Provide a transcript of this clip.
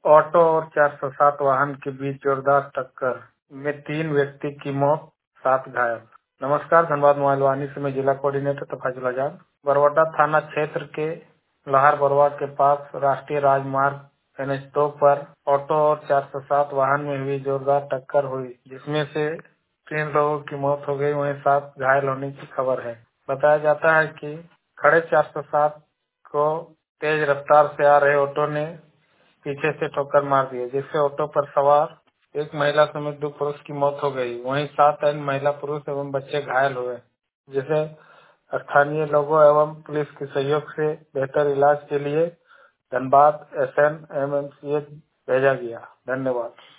Auto और 407 वाहन के बीच जोरदार टक्कर में 3 व्यक्ति की मौत, 7 घायल। नमस्कार, धनबाद मोबाइल वाहिनी से मैं जिला कोऑर्डिनेटर तफाजुल आजाद। बरवाडा थाना क्षेत्र के लहार बरवा के पास राष्ट्रीय राजमार्ग NH2 पर ऑटो और 407 वाहन में हुई जोरदार टक्कर हुई, जिसमें से 3 लोगों की मौत हो गई, वहीं 7 घायल होने की खबर है। बताया जाता है कि खड़े 407 को तेज रफ्तार से आ रहे ऑटो ने पीछे से ठोकर मार दी, जिससे ऑटो पर सवार एक महिला समेत 2 पुरुष की मौत हो गई। वहीं 7 अन्य महिला, पुरुष एवं बच्चे घायल हुए, जिसे स्थानीय लोगों एवं पुलिस के सहयोग से बेहतर इलाज के लिए धनबाद SNMMCH भेजा गया। धन्यवाद।